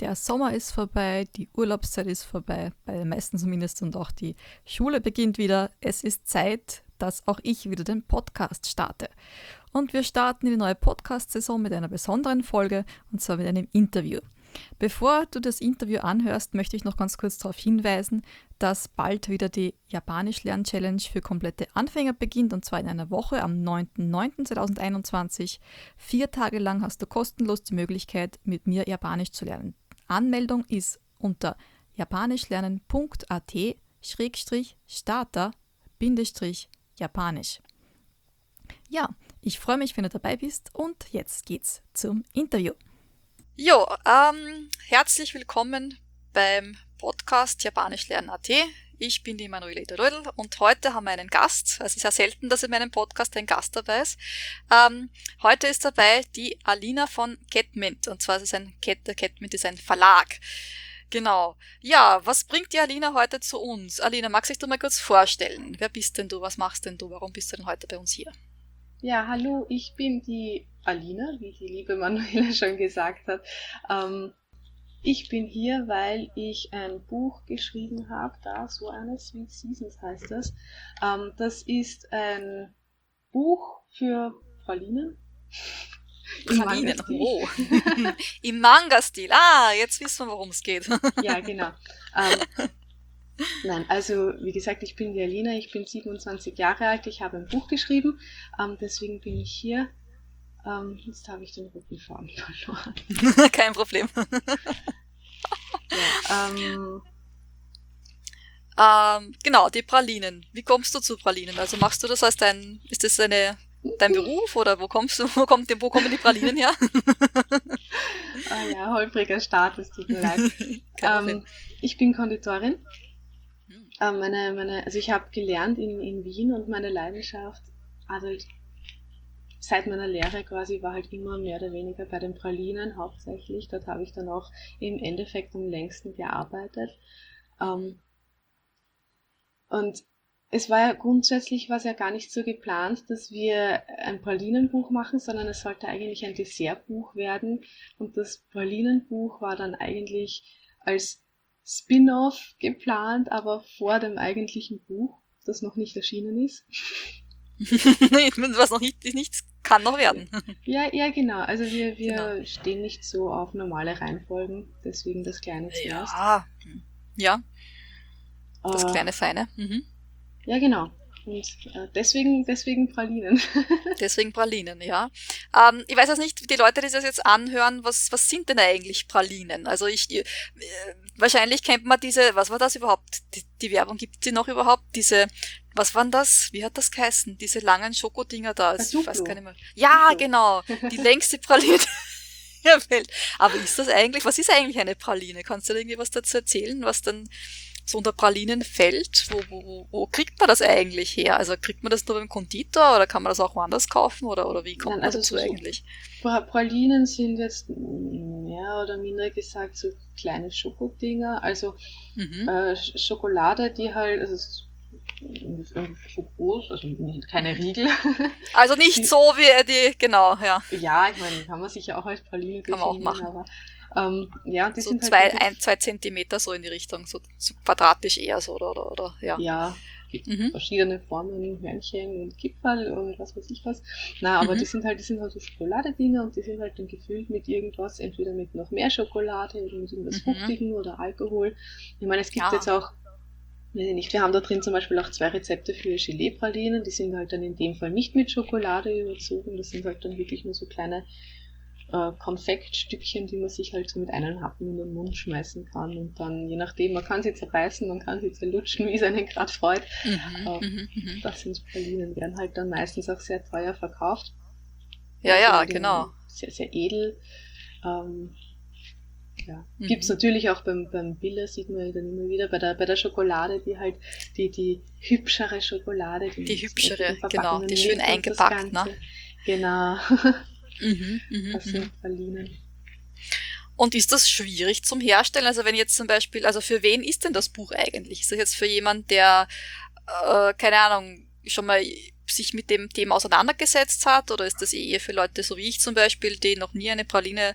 Der Sommer ist vorbei, die Urlaubszeit ist vorbei, bei den meisten zumindest, und auch die Schule beginnt wieder. Es ist Zeit, dass auch ich wieder den Podcast starte. Und wir starten in die neue Podcast-Saison mit einer besonderen Folge, und zwar mit einem Interview. Bevor du das Interview anhörst, möchte ich noch ganz kurz darauf hinweisen, dass bald wieder die Japanisch-Lern-Challenge für komplette Anfänger beginnt, und zwar in einer Woche am 9.9.2021. 4 Tage lang hast du kostenlos die Möglichkeit, mit mir Japanisch zu lernen. Anmeldung ist unter japanischlernen.at/starter-japanisch. Ja, ich freue mich, wenn du dabei bist, und jetzt geht's zum Interview. Jo, herzlich willkommen beim Podcast Japanisch lernen.at. Ich bin die Manuela Rödl und heute haben wir einen Gast. Also sehr selten, dass in meinem Podcast ein Gast dabei ist. Heute ist dabei die Alina von Catmint, und zwar ist es Catmint ist ein Verlag. Genau. Ja, was bringt die Alina heute zu uns? Alina, magst du dich mal kurz vorstellen? Wer bist denn du? Was machst denn du? Warum bist du denn heute bei uns hier? Ja, hallo, ich bin die Alina, wie die liebe Manuela schon gesagt hat. Ich bin hier, weil ich ein Buch geschrieben habe, so eine Sweet Seasons heißt das. Das ist ein Buch für Pralinen. Pralinen, oh. Im Manga-Stil. Jetzt wissen wir, worum es geht. Ja, genau. Nein, also wie gesagt, ich bin die Alina, ich bin 27 Jahre alt, ich habe ein Buch geschrieben, deswegen bin ich hier. Jetzt habe ich den roten Faden verloren. Kein Problem. Ja, genau, die Pralinen. Wie kommst du zu Pralinen? Also machst du das als dein Beruf, oder wo kommen die Pralinen her? Ja, holpriger Start, es tut mir leid. Ich bin Konditorin. Also ich habe gelernt in Wien, und meine Leidenschaft, also seit meiner Lehre quasi, war halt immer mehr oder weniger bei den Pralinen hauptsächlich. Dort habe ich dann auch im Endeffekt am längsten gearbeitet. Und es war ja grundsätzlich gar nicht so geplant, dass wir ein Pralinenbuch machen, sondern es sollte eigentlich ein Dessertbuch werden. Und das Pralinenbuch war dann eigentlich als Spin-off geplant, aber vor dem eigentlichen Buch, das noch nicht erschienen ist. Was noch nichts kann noch werden. Ja, genau. Also wir stehen nicht so auf normale Reihenfolgen, deswegen das Kleine zuerst. Ja. Das kleine Feine. Mhm. Ja, genau. Und deswegen Pralinen. Deswegen Pralinen, ja. Ich weiß jetzt nicht, die Leute, die das jetzt anhören, was sind denn eigentlich Pralinen? Also wahrscheinlich kennt man was war das überhaupt? Die Werbung, gibt sie noch überhaupt? Was waren das? Wie hat das geheißen? Diese langen Schokodinger da. Ich weiß gar nicht mehr. Ja, Duplo. Genau. Die längste Praline der Welt. Aber was ist eigentlich eine Praline? Kannst du da irgendwie was dazu erzählen, was dann so unter Pralinen fällt? Wo kriegt man das eigentlich her? Also kriegt man das nur beim Konditor, oder kann man das auch woanders kaufen, oder wie kommt man dazu eigentlich? Pralinen sind jetzt mehr oder minder gesagt so kleine Schokodinger, also Schokolade, die halt, also so groß, also keine Riegel. Also nicht so wie die, genau, ja. Ja, ich meine, kann man sich ja auch als Praline kann man auch machen. Aber die so sind 2 Zentimeter so in die Richtung, so quadratisch eher so, oder ja. Ja, gibt verschiedene Formen, Hörnchen und Kipferl und was weiß ich was. Aber die sind halt so Schokoladedinger, und die sind halt dann gefüllt mit irgendwas, entweder mit noch mehr Schokolade oder mit irgendwas Fruchtigem oder Alkohol. Ich meine, es gibt jetzt auch, weiß ich nicht, wir haben da drin zum Beispiel auch 2 Rezepte für Gelee-Pralinen, die sind halt dann in dem Fall nicht mit Schokolade überzogen, das sind halt dann wirklich nur so kleine Konfektstückchen, die man sich halt so mit einem Happen in den Mund schmeißen kann, und dann, je nachdem, man kann sie zerbeißen, man kann sie zerlutschen, wie es einen gerade freut. Das sind Pralinen, werden halt dann meistens auch sehr teuer verkauft. Ja, genau. Sehr, sehr edel. Gibt's natürlich auch beim Billa, sieht man ja dann immer wieder, bei der Schokolade, die halt die hübschere Schokolade. Die hübschere, genau, die schön eingepackt, ne? Genau. Das sind Pralinen. Und ist das schwierig zum Herstellen? Also wenn jetzt zum Beispiel, also für wen ist denn das Buch eigentlich? Ist das jetzt für jemand, der, keine Ahnung, schon mal sich mit dem Thema auseinandergesetzt hat, oder ist das eher für Leute so wie ich zum Beispiel, die noch nie eine Praline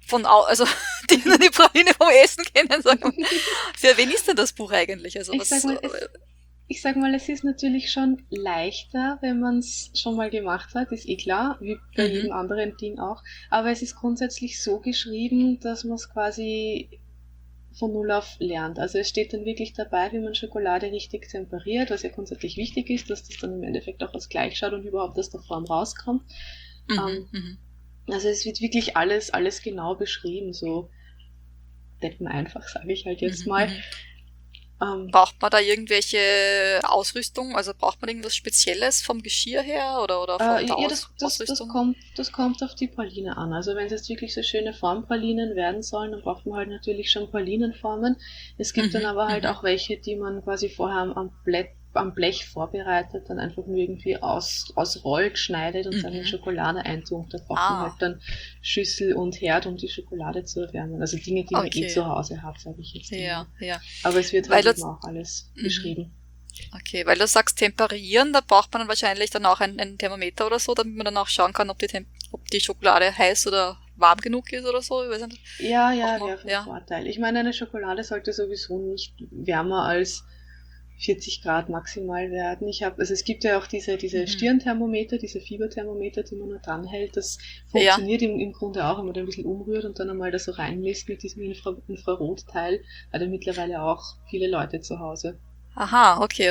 also die nur die Praline vom Essen kennen, sagen. Für wen ist denn das Buch eigentlich? Also ich sag mal, es ist natürlich schon leichter, wenn man es schon mal gemacht hat, ist klar, wie bei jedem anderen Ding auch. Aber es ist grundsätzlich so geschrieben, dass man es quasi von Null auf lernt. Also es steht dann wirklich dabei, wie man Schokolade richtig temperiert, was ja grundsätzlich wichtig ist, dass das dann im Endeffekt auch was gleich schaut und überhaupt aus der Form rauskommt. Also es wird wirklich alles genau beschrieben, so deppen einfach, sage ich halt jetzt mal. Braucht man da irgendwelche Ausrüstung? Also braucht man irgendwas Spezielles vom Geschirr her oder von der Ausrüstung? Das kommt auf die Praline an. Also wenn es jetzt wirklich so schöne Formpralinen werden sollen, dann braucht man halt natürlich schon Pralinenformen. Es gibt dann aber halt auch welche, die man quasi vorher am Blech vorbereitet, dann einfach nur irgendwie ausrollt, schneidet und dann in Schokolade eintunkt. Da braucht man halt dann Schüssel und Herd, um die Schokolade zu erwärmen. Also Dinge, die man zu Hause hat, sage ich jetzt. Ja. Aber es wird halt eben auch alles beschrieben. Okay, weil du sagst temperieren, da braucht man dann wahrscheinlich dann auch ein Thermometer oder so, damit man dann auch schauen kann, ob die Schokolade heiß oder warm genug ist oder so. Ich weiß nicht. Ja, wäre von Vorteil. Ich meine, eine Schokolade sollte sowieso nicht wärmer als 40 Grad maximal werden. Es gibt ja auch diese Stirnthermometer, diese Fieberthermometer, die man da dran hält. Das funktioniert im Grunde auch, wenn man da ein bisschen umrührt und dann einmal da so reinmisst mit diesem Infrarotteil. Hat ja mittlerweile auch viele Leute zu Hause. Aha, okay.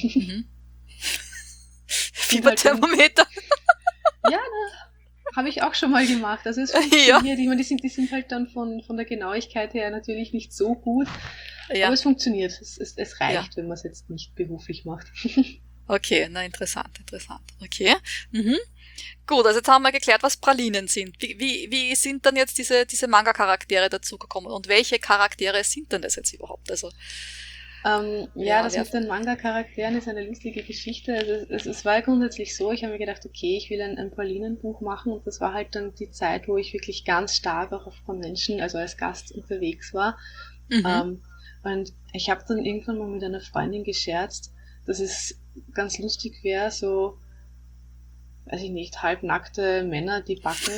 Fieberthermometer. Ja, habe ich auch schon mal gemacht. Also es funktioniert. Ich meine, die sind halt dann von der Genauigkeit her natürlich nicht so gut. Ja. Aber es funktioniert. Es reicht, wenn man es jetzt nicht beruflich macht. Okay, na interessant. Okay. Gut, also jetzt haben wir geklärt, was Pralinen sind. Wie sind dann jetzt diese Manga-Charaktere dazugekommen? Und welche Charaktere sind denn das jetzt überhaupt? Also das mit den Manga-Charakteren ist eine lustige Geschichte. Also es war grundsätzlich so, ich habe mir gedacht, okay, ich will ein Pralinenbuch machen und das war halt dann die Zeit, wo ich wirklich ganz stark auch auf Convention, also als Gast unterwegs war. Und ich habe dann irgendwann mal mit einer Freundin gescherzt, dass es ganz lustig wäre, so, weiß ich nicht, halbnackte Männer, die backen.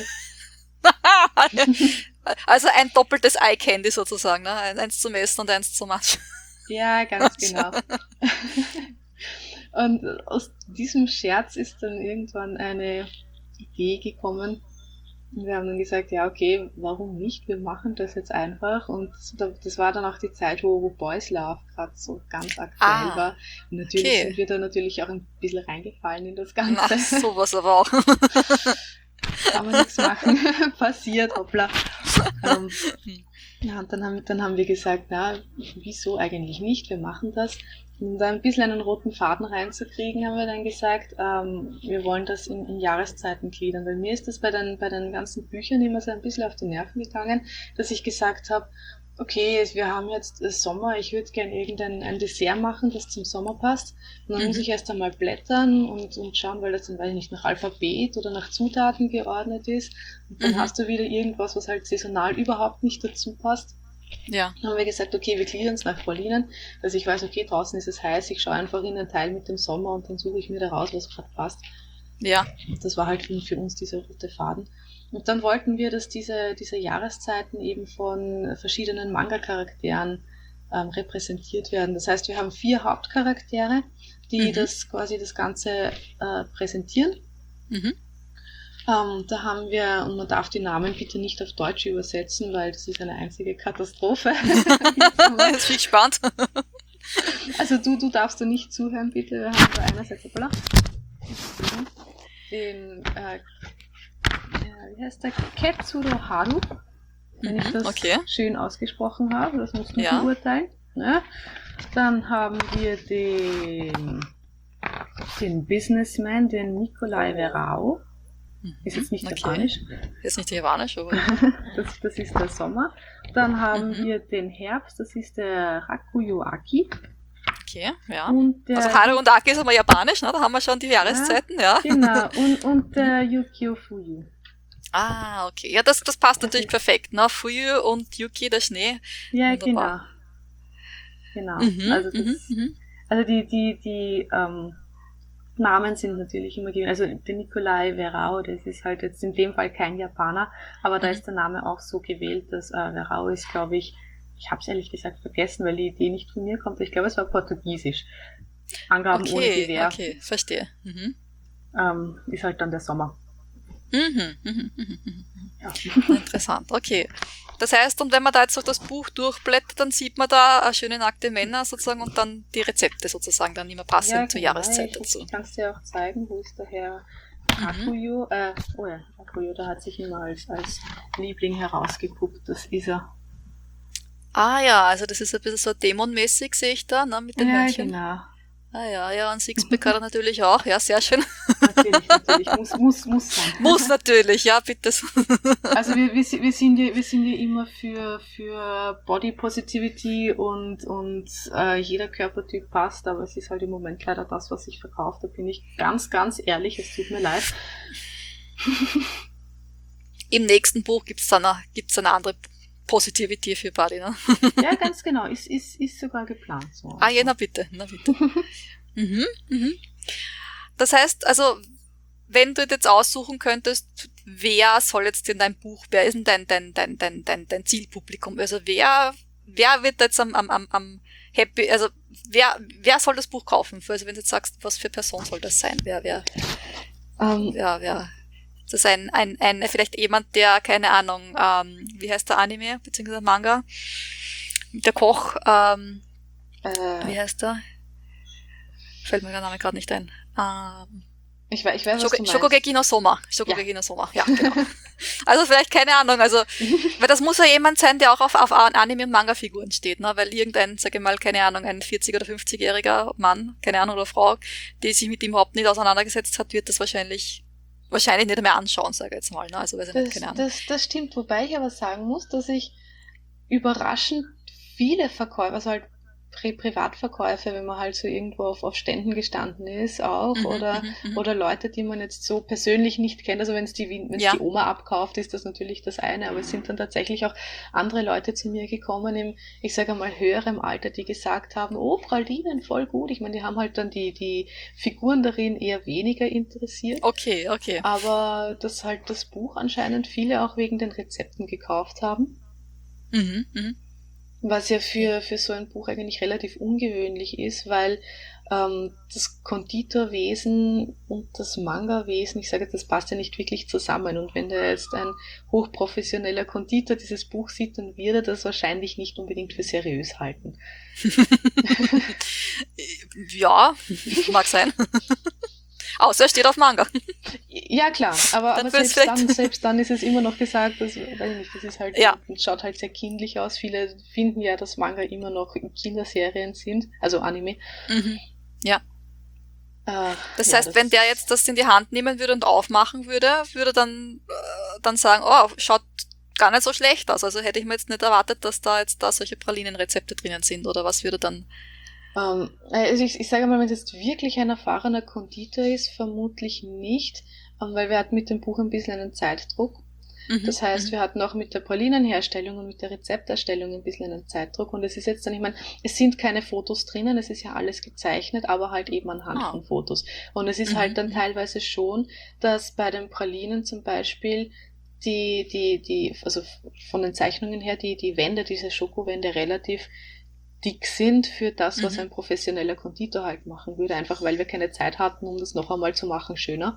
Also ein doppeltes Eye Candy sozusagen, ne? Eins zum Essen und eins zum Matsch. Ja, ganz genau. Und aus diesem Scherz ist dann irgendwann eine Idee gekommen. Und wir haben dann gesagt, ja, okay, warum nicht? Wir machen das jetzt einfach. Und das war dann auch die Zeit, wo Boys Love gerade so ganz aktuell war. Und natürlich sind wir da natürlich auch ein bisschen reingefallen in das Ganze. Ach, sowas aber auch. Kann man nichts machen. Passiert, hoppla. Ja, und dann haben wir gesagt, na, wieso eigentlich nicht? Wir machen das. Um da ein bisschen einen roten Faden reinzukriegen, haben wir dann gesagt, wir wollen das in Jahreszeiten gliedern. Weil mir ist das bei den ganzen Büchern immer so ein bisschen auf die Nerven gegangen, dass ich gesagt habe, okay, wir haben jetzt Sommer, ich würde gerne irgendein Dessert machen, das zum Sommer passt. Und dann muss ich erst einmal blättern und schauen, weil das dann, weiß ich nicht, nach Alphabet oder nach Zutaten geordnet ist. Und dann hast du wieder irgendwas, was halt saisonal überhaupt nicht dazu passt. Ja. Dann haben wir gesagt, okay, wir gliedern es nach Pralinen, dass ich weiß, okay, draußen ist es heiß, ich schaue einfach in den Teil mit dem Sommer und dann suche ich mir da raus, was gerade passt. Ja. Das war halt für uns dieser rote Faden. Und dann wollten wir, dass diese Jahreszeiten eben von verschiedenen Manga-Charakteren repräsentiert werden. Das heißt, wir haben 4 Hauptcharaktere, die das Ganze präsentieren. Da haben wir, und man darf die Namen bitte nicht auf Deutsch übersetzen, weil das ist eine einzige Katastrophe. Jetzt bin ich gespannt. Also du darfst da nicht zuhören, bitte. Wir haben da einerseits den wie heißt der? Ketsuro Haru, wenn ich das schön ausgesprochen habe. Das musst du beurteilen. Ja. Dann haben wir den Businessman, den Nikolai Verao. Ist jetzt nicht Japanisch. Ist nicht Japanisch, aber... das ist der Sommer. Dann haben wir den Herbst, das ist der Rakuyo Aki. Okay, ja. Also Haru und Aki ist aber Japanisch, ne? Da haben wir schon die Jahreszeiten, ja. Genau, und der Yukio Fuyu. Ah, okay. Ja, das passt natürlich perfekt, ne? Fuyu und Yuki, der Schnee. Ja, wunderbar. Genau. Also die Namen sind natürlich immer gewesen. Also der Nikolai Verao, das ist halt jetzt in dem Fall kein Japaner, aber da ist der Name auch so gewählt, dass Verao ist, glaube ich habe es ehrlich gesagt vergessen, weil die Idee nicht von mir kommt. Ich glaube, es war Portugiesisch. Angaben ohne Gewehr. Okay, verstehe. Ist halt dann der Sommer. Ja. Interessant, okay. Das heißt, und wenn man da jetzt so das Buch durchblättert, dann sieht man da eine schöne nackte Männer sozusagen und dann die Rezepte sozusagen dann immer passend zur Jahreszeit dazu. Ich kann es dir auch zeigen, wo ist der Herr Akuyo? Akuyo, der hat sich immer als Liebling herausgeguckt, das ist er. Ah ja, also das ist ein bisschen so dämonmäßig, sehe ich da, ne, mit den Hörnchen. Genau. Ah ja, und Sixpack hat er natürlich auch, ja, sehr schön. Natürlich, muss sein. Muss natürlich, ja, bitte. Also wir sind ja immer für Body Positivity und jeder Körpertyp passt, aber es ist halt im Moment leider das, was sich verkauft. Da bin ich ganz, ganz ehrlich, es tut mir leid. Im nächsten Buch gibt's eine andere Positivity für Body, ne? Ja, ganz genau. Ist sogar geplant. So. Ah ja, na bitte. Das heißt, also, wenn du jetzt aussuchen könntest, wer soll jetzt in dein Buch, wer ist denn dein Zielpublikum? Also wer wird jetzt am happy, also wer soll das Buch kaufen? Also wenn du jetzt sagst, was für Person soll das sein? Wer das ist vielleicht jemand, der, keine Ahnung, wie heißt der Anime, beziehungsweise Manga? Der Koch, wie heißt der? Fällt mir der Name gerade nicht ein. Ich weiß, was du meinst. Shokugeki no Soma, ja, genau. Also vielleicht, keine Ahnung, also, weil das muss ja jemand sein, der auch auf Anime- und Manga-Figuren steht, ne, weil irgendein, sage ich mal, keine Ahnung, ein 40- oder 50-jähriger Mann, keine Ahnung, oder Frau, die sich mit ihm überhaupt nicht auseinandergesetzt hat, wird das wahrscheinlich nicht mehr anschauen, sage ich jetzt mal, ne, also weiß ich nicht, keine Ahnung. Das stimmt, wobei ich aber sagen muss, dass ich überraschend viele Verkäufer, also halt Privatverkäufe, wenn man halt so irgendwo auf Ständen gestanden ist auch, oder Leute, die man jetzt so persönlich nicht kennt, also wenn es die Oma abkauft, ist das natürlich das eine, aber es sind dann tatsächlich auch andere Leute zu mir gekommen im, ich sage mal, höherem Alter, die gesagt haben, oh, Pralinen, voll gut. Ich meine, die haben halt dann die Figuren darin eher weniger interessiert. Okay. Aber dass halt das Buch anscheinend viele auch wegen den Rezepten gekauft haben. Was ja für so ein Buch eigentlich relativ ungewöhnlich ist, weil das Konditorwesen und das Manga-Wesen, ich sage, das passt ja nicht wirklich zusammen. Und wenn da jetzt ein hochprofessioneller Konditor dieses Buch sieht, dann wird er das wahrscheinlich nicht unbedingt für seriös halten. Ja, mag sein. Außer er steht auf Manga. Ja, klar, aber selbst dann ist es immer noch gesagt, weiß ich nicht, das ist halt, schaut halt sehr kindlich aus. Viele finden ja, dass Manga immer noch Kinderserien sind, also Anime. Ja. Das heißt, wenn der jetzt das in die Hand nehmen würde und aufmachen würde dann sagen, oh, schaut gar nicht so schlecht aus. Also hätte ich mir jetzt nicht erwartet, dass da solche Pralinenrezepte drinnen sind, oder was würde dann... Also ich sage mal, wenn es jetzt wirklich ein erfahrener Konditor ist, vermutlich nicht, weil wir hatten mit dem Buch ein bisschen einen Zeitdruck. Das heißt, wir hatten auch mit der Pralinenherstellung und mit der Rezepterstellung ein bisschen einen Zeitdruck. Und es ist jetzt dann, ich meine, es sind keine Fotos drinnen, es ist ja alles gezeichnet, aber halt eben anhand von Fotos. Und es ist halt dann teilweise schon, dass bei den Pralinen zum Beispiel also von den Zeichnungen her, die Wände, diese Schokowände relativ dick sind für das, was ein professioneller Konditor halt machen würde, einfach weil wir keine Zeit hatten, um das noch einmal zu machen, schöner.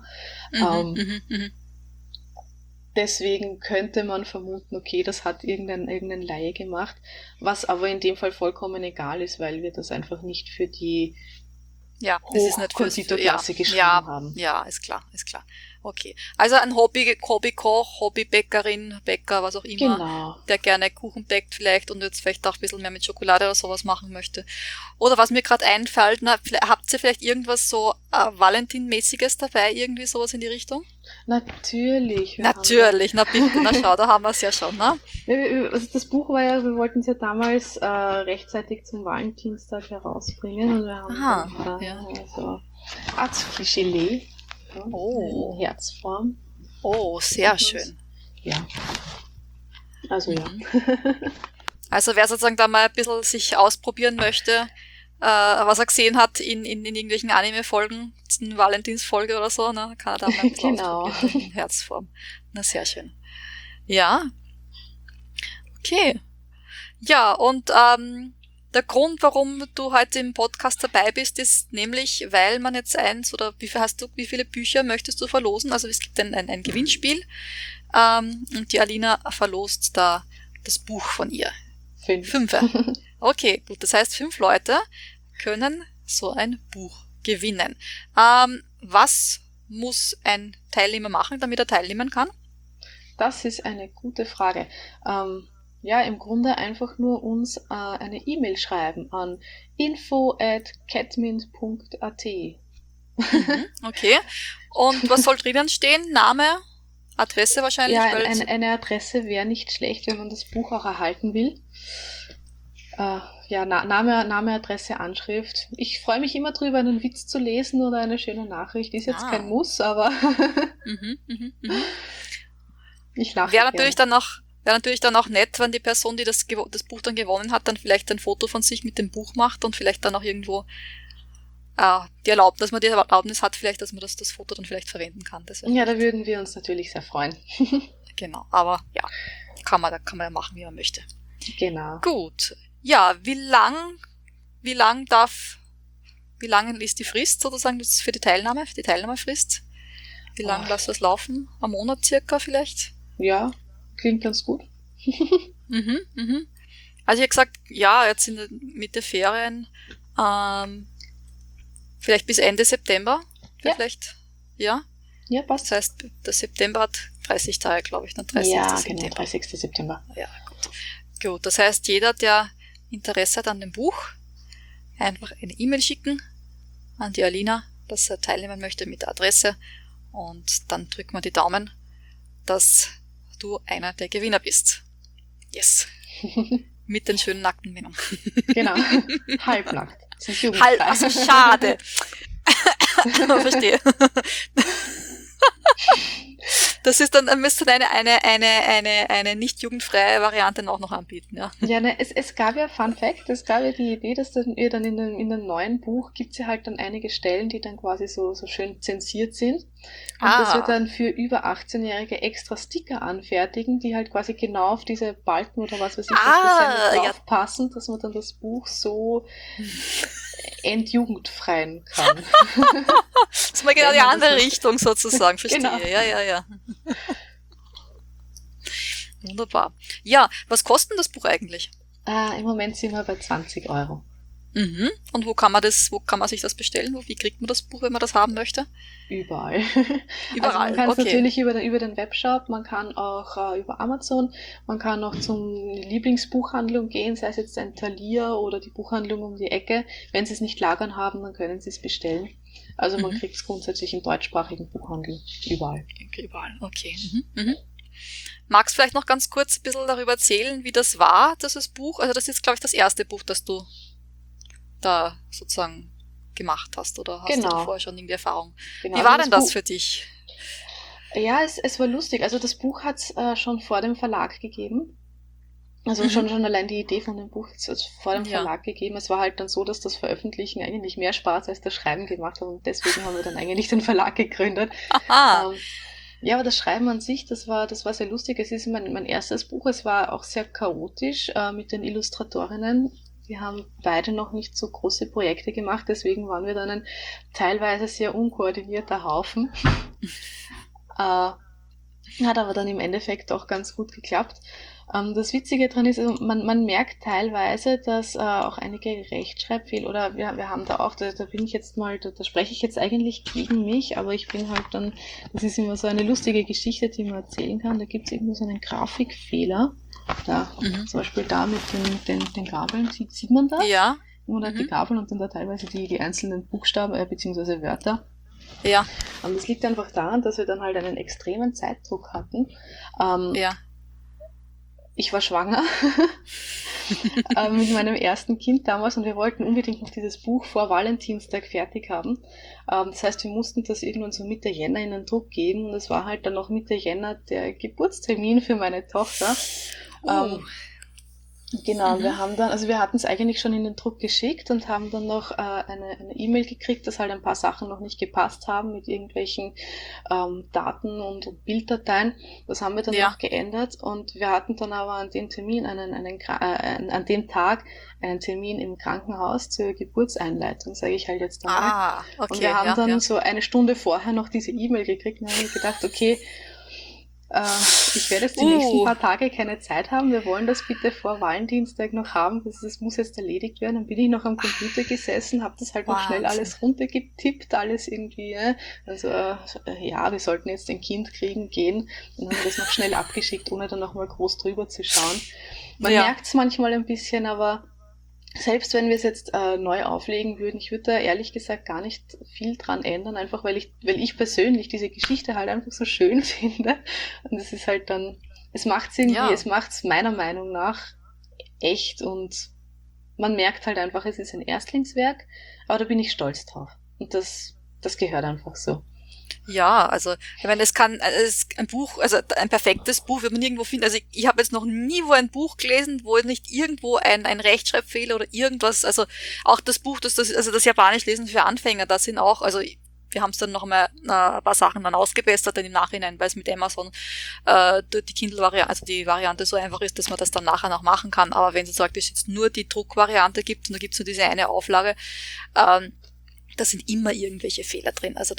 Deswegen könnte man vermuten, okay, das hat irgendein Laie gemacht, was aber in dem Fall vollkommen egal ist, weil wir das einfach nicht für die Konditorklasse geschrieben haben. Ja, ist klar. Okay. Also ein Hobbykoch, Hobbybäckerin, Bäcker, was auch immer, der gerne Kuchen bäckt vielleicht und jetzt vielleicht auch ein bisschen mehr mit Schokolade oder sowas machen möchte. Oder was mir gerade einfällt, habt ihr vielleicht irgendwas so Valentin-mäßiges dabei, irgendwie sowas in die Richtung? Natürlich, na bitte, na schau, da haben wir es ja schon, ne? Also das Buch war ja, wir wollten es ja damals rechtzeitig zum Valentinstag herausbringen und wir haben also Azuki-Gelee in Herzform. Oh, sehr schön. Ja. Also ja. Also wer sozusagen da mal ein bisschen sich ausprobieren möchte, was er gesehen hat in irgendwelchen Anime-Folgen, in Valentinsfolge oder so, ne? Kann er da mal ein bisschen Genau. ausprobieren in Herzform. Na, sehr schön. Ja. Okay. Ja, und der Grund, warum du heute im Podcast dabei bist, ist nämlich, weil man jetzt wie viele Bücher möchtest du verlosen? Also es gibt ein Gewinnspiel und die Alina verlost da das Buch von ihr. 5. Okay, gut. Das heißt, 5 Leute können so ein Buch gewinnen. Was muss ein Teilnehmer machen, damit er teilnehmen kann? Das ist eine gute Frage. Ja, im Grunde einfach nur uns eine E-Mail schreiben an info@catmint.at. Okay. Und was soll drinnen stehen? Name, Adresse wahrscheinlich? Ja, eine Adresse wäre nicht schlecht, wenn man das Buch auch erhalten will. Ja, Name, Adresse, Anschrift. Ich freue mich immer drüber, einen Witz zu lesen oder eine schöne Nachricht. Ist jetzt kein Muss, aber ich lache. Wäre natürlich dann auch nett, wenn die Person, die das Buch dann gewonnen hat, dann vielleicht ein Foto von sich mit dem Buch macht und vielleicht dann auch irgendwo die Erlaubnis hat, vielleicht, dass man das Foto dann vielleicht verwenden kann. Ja, da würden wir uns natürlich sehr freuen. Genau, aber ja, kann man ja machen, wie man möchte. Genau. Gut. Ja, wie lang ist die Frist sozusagen für die Teilnahmefrist? Wie lang lässt das laufen? Ein Monat circa vielleicht? Ja, klingt ganz gut. Also ich habe gesagt, ja, jetzt mit der Ferien, vielleicht bis Ende September, vielleicht, ja? Ja, passt. Das heißt, der September hat 30 Tage, glaube ich, dann 30. Ja, September. genau, 30. September. Ja, gut. Das heißt, jeder, der Interesse hat an dem Buch, einfach eine E-Mail schicken an die Alina, dass er teilnehmen möchte mit der Adresse und dann drücken wir die Daumen, dass du einer der Gewinner bist. Yes. Mit den schönen nackten Männern. Genau. Halbnackt. Also schade. Verstehe. Das ist dann, müsste eine nicht jugendfreie Variante auch noch anbieten, ja. Ja, ne, es gab ja, Fun Fact, es gab ja die Idee, dass ihr dann in dem neuen Buch gibt's ja halt dann einige Stellen, die dann quasi so schön zensiert sind. Und dass wir dann für über 18-Jährige extra Sticker anfertigen, die halt quasi genau auf diese Balken oder was weiß ich, drauf passen, dass man dann das Buch so entjugendfreien kann. Das ist mal genau die andere Richtung sozusagen, verstehe. Genau. Ja. Wunderbar. Ja, was kostet das Buch eigentlich? Im Moment sind wir bei 20 Euro. Und wo kann man sich das bestellen? Wie kriegt man das Buch, wenn man das haben möchte? Überall. Überall, also man kann es natürlich über den Webshop, man kann auch über Amazon, man kann auch zum Lieblingsbuchhandlung gehen, sei es jetzt ein Thalia oder die Buchhandlung um die Ecke. Wenn sie es nicht lagern haben, dann können sie es bestellen. Also man kriegt es grundsätzlich im deutschsprachigen Buchhandel überall. Überall, okay. Magst du vielleicht noch ganz kurz ein bisschen darüber erzählen, wie das war, das Buch? Also das ist, glaube ich, das erste Buch, das du da sozusagen gemacht hast, oder hast du vorher schon irgendwie Erfahrung? Genau. Wie war denn das für dich? Ja, es war lustig. Also das Buch hat es schon vor dem Verlag gegeben. Also schon allein die Idee von dem Buch hat es vor dem Verlag gegeben. Es war halt dann so, dass das Veröffentlichen eigentlich mehr Spaß als das Schreiben gemacht hat und deswegen haben wir dann eigentlich den Verlag gegründet. Ja, aber das Schreiben an sich, das war sehr lustig. Es ist mein erstes Buch. Es war auch sehr chaotisch mit den Illustratorinnen. Wir haben beide noch nicht so große Projekte gemacht, deswegen waren wir dann ein teilweise sehr unkoordinierter Haufen. Hat aber dann im Endeffekt auch ganz gut geklappt. Das Witzige daran ist, also man merkt teilweise, dass auch einige Rechtschreibfehler, oder wir haben da auch, da bin ich jetzt mal, da spreche ich jetzt eigentlich gegen mich, aber ich bin halt dann, das ist immer so eine lustige Geschichte, die man erzählen kann, da gibt es irgendwo so einen Grafikfehler. Da, zum Beispiel da mit den Gabeln, sieht man das? Ja. Oder die Gabeln und dann da teilweise die einzelnen Buchstaben bzw. Wörter. Ja. Und das liegt einfach daran, dass wir dann halt einen extremen Zeitdruck hatten. Ich war schwanger mit meinem ersten Kind damals und wir wollten unbedingt noch dieses Buch vor Valentinstag fertig haben. Das heißt, wir mussten das irgendwann so Mitte Jänner in den Druck geben und es war halt dann noch Mitte Jänner der Geburtstermin für meine Tochter. Genau, wir haben dann, also wir hatten es eigentlich schon in den Druck geschickt und haben dann noch eine E-Mail gekriegt, dass halt ein paar Sachen noch nicht gepasst haben mit irgendwelchen Daten und Bilddateien. Das haben wir dann noch geändert und wir hatten dann aber an dem Termin an dem Tag einen Termin im Krankenhaus zur Geburtseinleitung, sage ich halt jetzt einmal. Okay, und wir haben dann so eine Stunde vorher noch diese E-Mail gekriegt und haben gedacht, okay, ich werde jetzt die nächsten paar Tage keine Zeit haben. Wir wollen das bitte vor Valentinstag noch haben. Das muss jetzt erledigt werden. Dann bin ich noch am Computer gesessen, habe das halt noch schnell alles runtergetippt, alles irgendwie. Also wir sollten jetzt ein Kind kriegen, gehen. Dann haben wir das noch schnell abgeschickt, ohne dann nochmal groß drüber zu schauen. Man merkt es manchmal ein bisschen, aber selbst wenn wir es jetzt neu auflegen würden, ich würde da ehrlich gesagt gar nicht viel dran ändern, einfach weil ich persönlich diese Geschichte halt einfach so schön finde. Und es ist halt dann, es macht's meiner Meinung nach echt und man merkt halt einfach, es ist ein Erstlingswerk, aber da bin ich stolz drauf. Und das gehört einfach so. Ja, also ich meine, es ist ein Buch, also ein perfektes Buch wird man nirgendwo finden. Also ich habe jetzt noch nie wo ein Buch gelesen, wo nicht irgendwo ein Rechtschreibfehler oder irgendwas, also auch das Buch, das Japanisch lesen für Anfänger, da sind auch, also wir haben es dann noch mal ein paar Sachen dann ausgebessert dann im Nachhinein, weil es mit Amazon die Kindle-Variante, also die Variante so einfach ist, dass man das dann nachher noch machen kann. Aber wenn sozusagen es jetzt nur die Druckvariante gibt und da gibt es nur diese eine Auflage, da sind immer irgendwelche Fehler drin. Also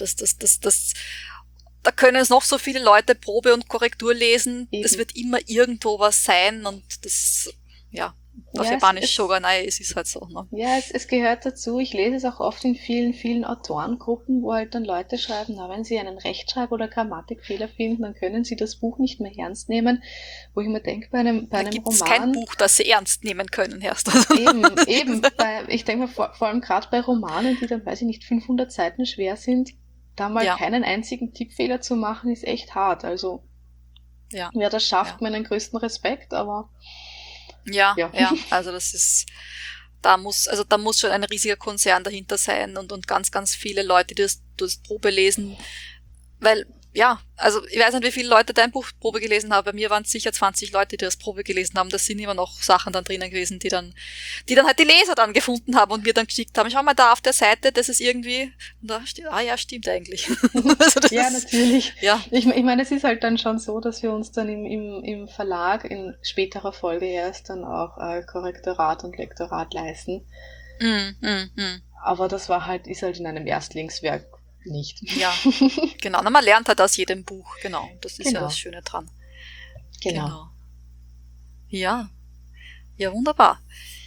da können es noch so viele Leute Probe und Korrektur lesen. Es wird immer irgendwo was sein und das, auf Japanisch Shoganai ist es halt so. Ne? Ja, es gehört dazu. Ich lese es auch oft in vielen, vielen Autorengruppen, wo halt dann Leute schreiben, wenn sie einen Rechtschreib- oder Grammatikfehler finden, dann können sie das Buch nicht mehr ernst nehmen. Wo ich mir denke, bei einem Roman... Da gibt es kein Buch, das sie ernst nehmen können, erst. Eben. Ich denke mal, vor allem gerade bei Romanen, die dann, weiß ich nicht, 500 Seiten schwer sind, da mal keinen einzigen Tippfehler zu machen, ist echt hart. Also, wer das schafft, meinen größten Respekt, aber... Ja, also das ist, da muss schon ein riesiger Konzern dahinter sein und ganz, ganz viele Leute, die das Probe lesen, weil, also ich weiß nicht, wie viele Leute dein Buch Probe gelesen haben, bei mir waren es sicher 20 Leute, die das Probe gelesen haben, da sind immer noch Sachen dann drinnen gewesen, die dann halt die Leser dann gefunden haben und mir dann geschickt haben, schau mal da auf der Seite, das ist irgendwie, und da steht, stimmt eigentlich. Also natürlich. Ja. Ich meine, es ist halt dann schon so, dass wir uns dann im Verlag in späterer Folge erst dann auch Korrektorat und Lektorat leisten. Aber das ist halt in einem Erstlingswerk nicht. Ja, genau. Man lernt halt aus jedem Buch, genau. Das ist ja das Schöne dran. Genau. Ja. Ja, wunderbar.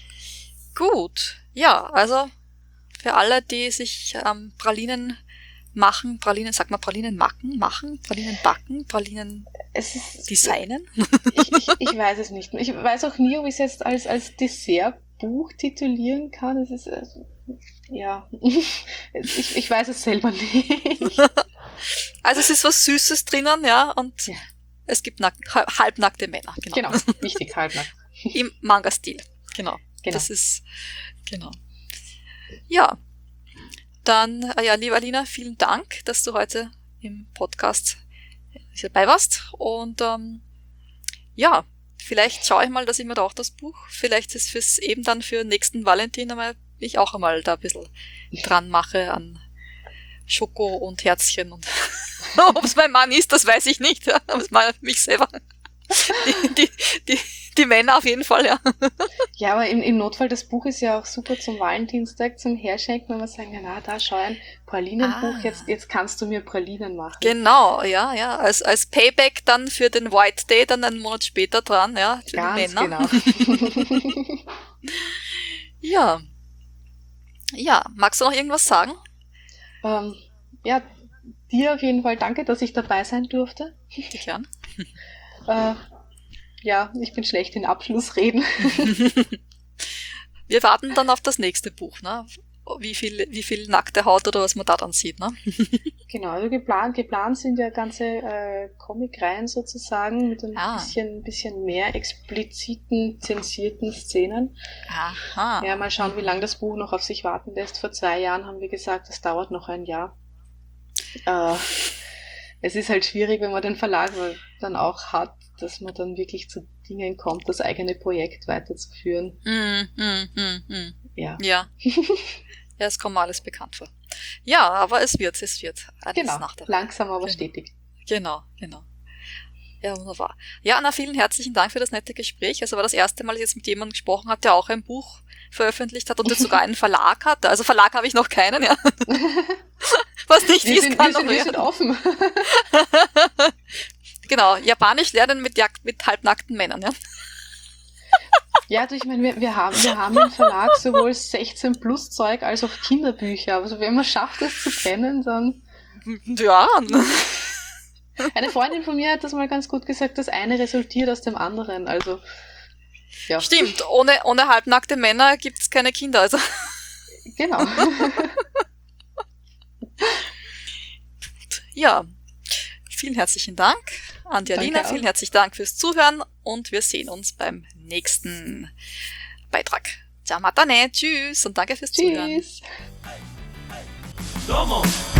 Gut. Ja, also für alle, die sich Pralinen machen, sagt man Pralinen backen, designen? Ich weiß es nicht. Ich weiß auch nie, ob ich es jetzt als Dessertbuch titulieren kann. Es ist... ich weiß es selber nicht. Also es ist was Süßes drinnen, und es gibt halbnackte Männer. Genau, wichtig, halbnackt. Im Manga-Stil, genau. Das ist, genau. Ja, dann, liebe Alina, vielen Dank, dass du heute im Podcast dabei warst. Und vielleicht schaue ich mal, dass ich mir da auch das Buch, vielleicht ist fürs eben dann für nächsten Valentin einmal ich auch einmal da ein bisschen dran mache an Schoko und Herzchen und ob es mein Mann ist, das weiß ich nicht, aber es mal mich selber. Die Männer auf jeden Fall, ja. Ja, aber im Notfall, das Buch ist ja auch super zum Valentinstag, zum Herschenken, wenn wir sagen, da schau ein Pralinenbuch, jetzt kannst du mir Pralinen machen. Genau, ja, als Payback dann für den White Day, dann einen Monat später dran, für Ganz die Männer. Genau. Ja, magst du noch irgendwas sagen? Dir auf jeden Fall danke, dass ich dabei sein durfte. Gern. Ich bin schlecht in Abschlussreden. Wir warten dann auf das nächste Buch, ne? Wie viel nackte Haut oder was man da dann sieht, ne? Genau, also geplant sind ja ganze Comic-Reihen sozusagen mit ein bisschen mehr expliziten, zensierten Szenen. Aha. Ja, mal schauen, wie lange das Buch noch auf sich warten lässt. Vor 2 Jahren haben wir gesagt, das dauert noch ein Jahr. Es ist halt schwierig, wenn man den Verlag dann auch hat, dass man dann wirklich zu Dingen kommt, das eigene Projekt weiterzuführen. Ja. Ja, es kommt mir alles bekannt vor. Ja, aber es wird alles Genau, nach der langsam aber stetig. Genau. Ja, wunderbar. Ja, Anna, vielen herzlichen Dank für das nette Gespräch. Also war das erste Mal, dass ich jetzt mit jemandem gesprochen habe, der auch ein Buch veröffentlicht hat und jetzt sogar einen Verlag hat. Also Verlag habe ich noch keinen, ja. Was nicht ist, kann noch wir sind offen. Genau, Japanisch lernen mit halbnackten Männern, ja. Ja, also ich meine, wir haben im Verlag sowohl 16-Plus-Zeug als auch Kinderbücher. Also wenn man schafft, das zu trennen, dann... Ja. Eine Freundin von mir hat das mal ganz gut gesagt, das eine resultiert aus dem anderen. Also, ja. Stimmt, ohne halbnackte Männer gibt's keine Kinder. Also. Genau. Ja, vielen herzlichen Dank an die Alina, vielen herzlichen Dank fürs Zuhören und wir sehen uns beim nächsten Beitrag. Ciao, matane, tschüss und danke fürs Zuhören. Tschüss.